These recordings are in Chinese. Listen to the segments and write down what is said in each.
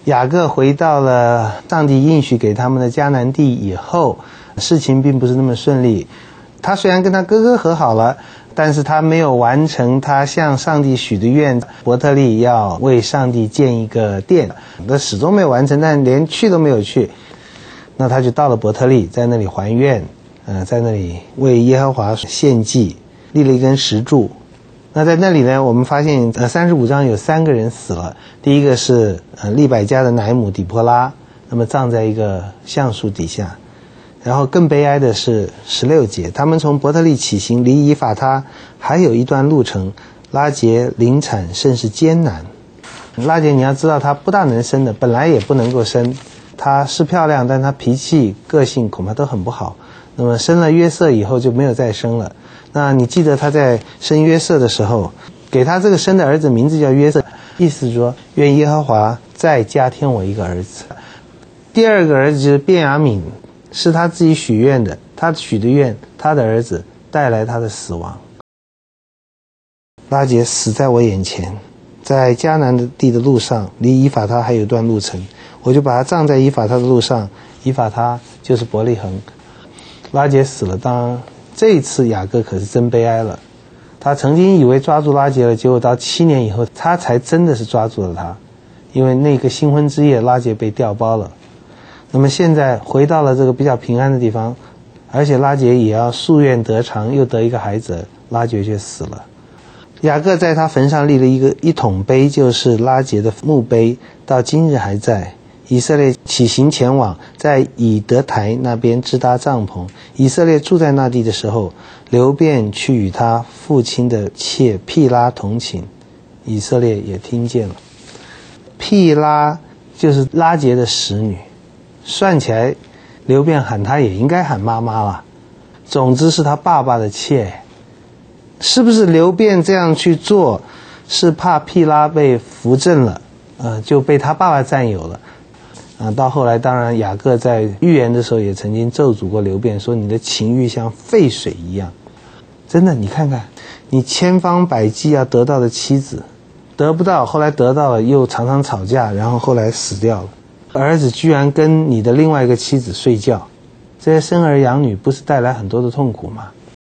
雅各回到了上帝应许给他们的迦南地以后，事情并不是那么顺利。他虽然跟他哥哥和好了，但是他没有完成他向上帝许的愿，伯特利要为上帝建一个殿，他始终没有完成，但连去都没有去。那他就到了伯特利，在那里还愿，在那里为耶和华献祭，立了一根石柱。那在那里呢，我们发现35章有3个人死了。第一个是利百加的奶母底波拉，那么葬在一个橡树底下。然后更悲哀的是16节，他们从伯特利起行，离以法他还有一段路程，拉结临产甚是艰难。拉结你要知道她不大能生的，本来也不能够生，她是漂亮，但她脾气个性恐怕都很不好。那么生了约瑟以后就没有再生了。那你记得他在生约瑟的时候，给他这个生的儿子名字叫约瑟，意思是说愿耶和华再加添我一个儿子。第二个儿子就是便雅悯，是他自己许愿的，他许的愿，他的儿子带来他的死亡。拉结死在我眼前，在迦南地的路上，离以法他还有一段路程，我就把他葬在以法他的路上。以法他就是伯利恒。拉结死了，当然这一次雅各可是真悲哀了。他曾经以为抓住拉结了，结果到7年以后他才真的是抓住了他，因为那个新婚之夜拉结被调包了。那么现在回到了这个比较平安的地方，而且拉结也要夙愿得偿，又得一个孩子，拉结却死了。雅各在他坟上立了一桶碑，就是拉结的墓碑，到今日还在。以色列起行前往，在以德台那边支搭帐篷。以色列住在那地的时候，流便去与他父亲的妾毗拉同寝，以色列也听见了。毗拉就是拉结的使女，算起来流便喊她也应该喊妈妈了。总之是他爸爸的妾。是不是流便这样去做是怕毗拉被扶正了，就被他爸爸占有了。到后来当然雅各在预言的时候也曾经咒诅过流便，说你的情欲像沸水一样。真的，你看看你千方百计要得到的妻子得不到，后来得到了又常常吵架，然后后来死掉了。儿子居然跟你的另外一个妻子睡觉，这些生儿养女不是带来很多的痛苦吗？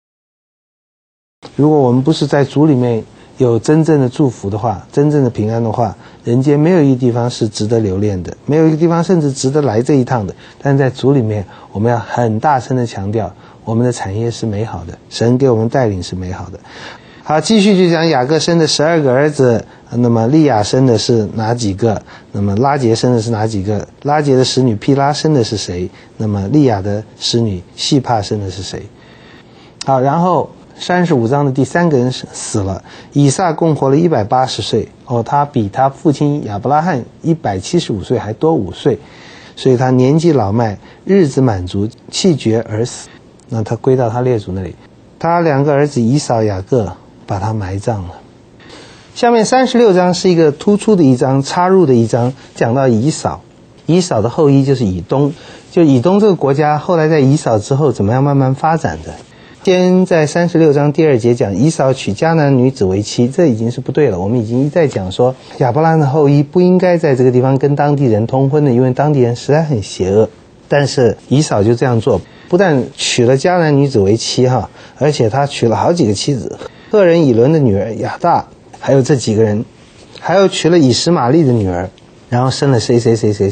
如果我们不是在主里面有真正的祝福的话，真正的平安的话，人间没有一个地方是值得留恋的，没有一个地方甚至值得来这一趟的。但在主里面，我们要很大声的强调，我们的产业是美好的，神给我们带领是美好的。好，继续就讲雅各生的12个儿子，那么利亚生的是哪几个？那么拉结生的是哪几个？拉结的使女毗拉生的是谁？那么利亚的使女细帕生的是谁？好，然后35章的第3个人死了，以撒共活了180岁，他比他父亲亚伯拉罕175岁还多5岁，所以他年纪老迈，日子满足，气绝而死。那他归到他列祖那里，他2个儿子以扫、雅各把他埋葬了。下面36章是一个突出的一章，插入的一章，讲到以扫。以扫的后裔就是以东，就以东这个国家后来在以扫之后怎么样慢慢发展的。先在36章第2节讲以扫娶迦南女子为妻，这已经是不对了。我们已经一再讲说亚伯拉罕的后裔不应该在这个地方跟当地人通婚的，因为当地人实在很邪恶。但是以扫就这样做，不但娶了迦南女子为妻而且他娶了好几个妻子，赫人以伦的女儿亚大，还有这几个人，还有娶了以实玛利的女儿，然后生了谁。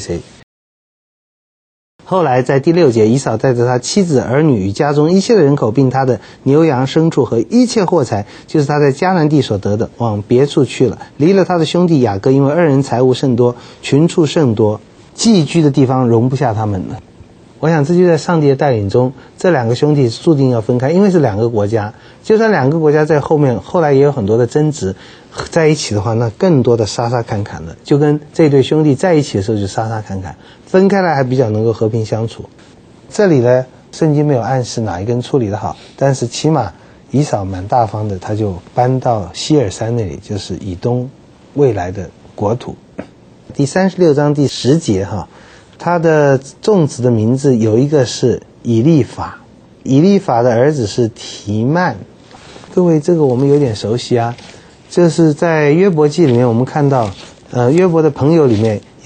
后来在第6节，以扫带着他妻子儿女与家中一切的人口，并他的牛羊牲畜和一切货财，就是他在迦南地所得的，往别处去了，离了他的兄弟雅各，因为2人财物甚多，群畜甚多，寄居的地方容不下他们了。我想这就在上帝的带领中，这2个兄弟注定要分开，因为是2个国家，就算2个国家在后面后来也有很多的争执，在一起的话那更多的杀杀砍砍了，就跟这对兄弟在一起的时候就杀杀砍砍，分开来还比较能够和平相处。这里呢圣经没有暗示哪一根处理得好，但是起码以扫蛮大方的，他就搬到希尔山那里，就是以东未来的国土。第36章第10节他的众子的名字有一个是以利法，以利法的儿子是提曼。各位这个我们有点熟悉啊，这是在约伯记里面我们看到约伯的朋友里面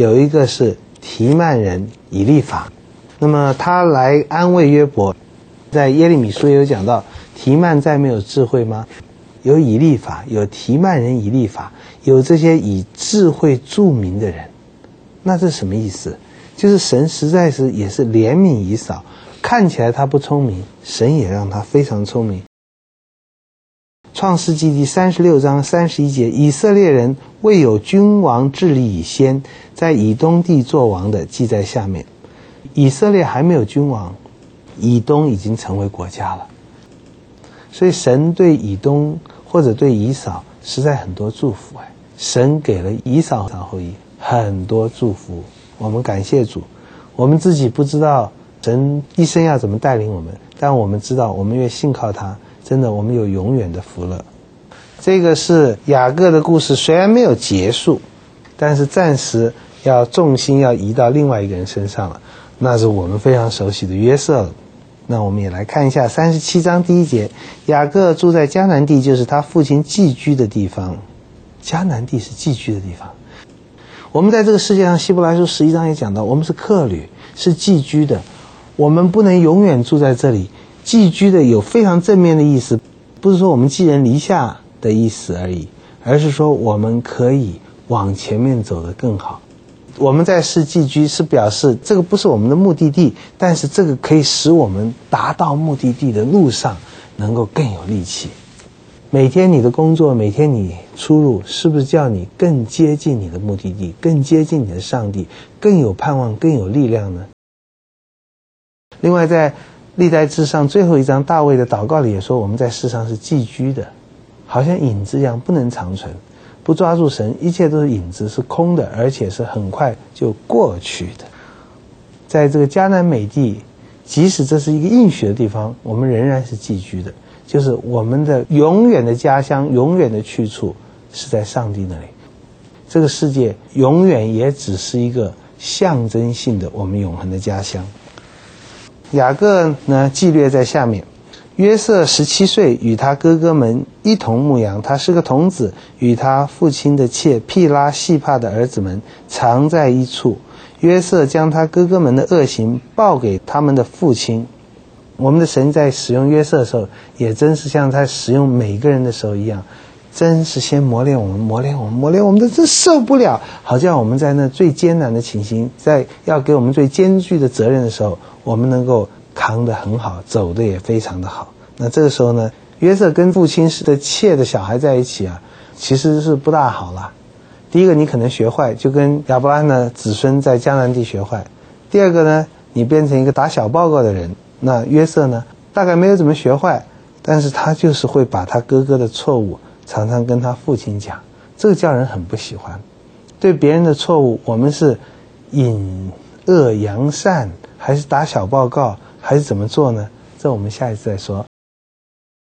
有一个是提曼人以利法，那么他来安慰约伯。在耶利米书也有讲到，提曼再没有智慧吗？有以利法，有提曼人以利法，有这些以智慧著名的人。那这是什么意思？就是神实在是也是怜悯以扫，看起来他不聪明，神也让他非常聪明。创世纪第36章31节，以色列人未有君王治理以先，在以东地作王的记在下面。以色列还没有君王，以东已经成为国家了。所以神对以东或者对以扫实在很多祝福。神给了以扫后裔很多祝福，我们感谢主。我们自己不知道神一生要怎么带领我们，但我们知道我们越信靠他，真的我们有永远的福乐。这个是雅各的故事，虽然没有结束，但是暂时重心要移到另外一个人身上了，那是我们非常熟悉的约瑟了。那我们也来看一下37章第1节，雅各住在迦南地，就是他父亲寄居的地方。迦南地是寄居的地方。我们在这个世界上，希伯来书11章也讲到，我们是客旅，是寄居的，我们不能永远住在这里。寄居的有非常正面的意思，不是说我们寄人篱下的意思而已，而是说我们可以往前面走得更好。我们在世寄居是表示这个不是我们的目的地，但是这个可以使我们达到目的地的路上能够更有力气。每天你的工作，每天你出入，是不是叫你更接近你的目的地，更接近你的上帝，更有盼望，更有力量呢？另外在历代志上最后一章大卫的祷告里也说，我们在世上是寄居的，好像影子一样，不能长存。不抓住神，一切都是影子，是空的，而且是很快就过去的。在这个迦南美地，即使这是一个应许的地方，我们仍然是寄居的，就是我们的永远的家乡，永远的去处是在上帝那里。这个世界永远也只是一个象征性的我们永恒的家乡。雅各呢记略在下面，约瑟17岁，与他哥哥们一同牧羊，他是个童子，与他父亲的妾毗拉细帕的儿子们常在一处。约瑟将他哥哥们的恶行报给他们的父亲。我们的神在使用约瑟的时候，也真是像在使用每个人的时候一样，真是先磨练我们，磨练我们的真受不了，好像我们在那最艰难的情形，在要给我们最艰巨的责任的时候，我们能够扛得很好，走得也非常的好。那这个时候呢，约瑟跟父亲的妾的小孩在一起其实是不大好了。第一个，你可能学坏，就跟亚伯拉罕的子孙在迦南地学坏。第二个呢，你变成一个打小报告的人。那约瑟呢，大概没有怎么学坏，但是他就是会把他哥哥的错误常常跟他父亲讲，这个叫人很不喜欢。对别人的错误，我们是隐恶扬善，还是打小报告，还是怎么做呢？这我们下一次再说。